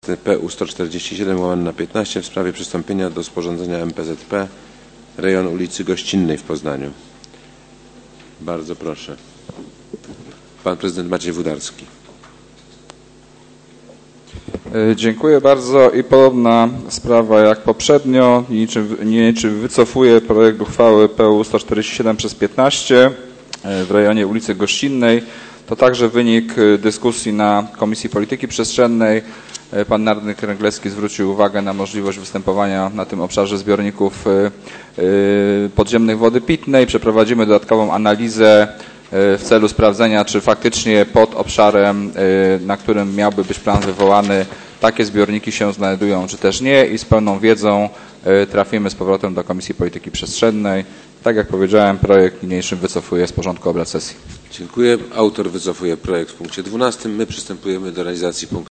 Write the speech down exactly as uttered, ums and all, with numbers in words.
akt P U sto czterdzieści siedem łamane na piętnaście w sprawie przystąpienia do sporządzenia M P Z P rejon ulicy Gościnnej w Poznaniu. Bardzo proszę. Pan prezydent Maciej Wódarski. Dziękuję bardzo i podobna sprawa jak poprzednio, niczym, niczym wycofuję projekt uchwały P U sto czterdzieści siedem przez piętnaście w rejonie ulicy Gościnnej. To także wynik dyskusji na Komisji Polityki Przestrzennej. Pan Narny Kręglewski zwrócił uwagę na możliwość występowania na tym obszarze zbiorników podziemnych wody pitnej. Przeprowadzimy dodatkową analizę w celu sprawdzenia, czy faktycznie pod obszarem, na którym miałby być plan wywołany, takie zbiorniki się znajdują, czy też nie, i z pełną wiedzą trafimy z powrotem do Komisji Polityki Przestrzennej. Tak jak powiedziałem, projekt niniejszym wycofuje z porządku obrad sesji. Dziękuję. Autor wycofuje projekt w punkcie dwunastym. My przystępujemy do realizacji punktu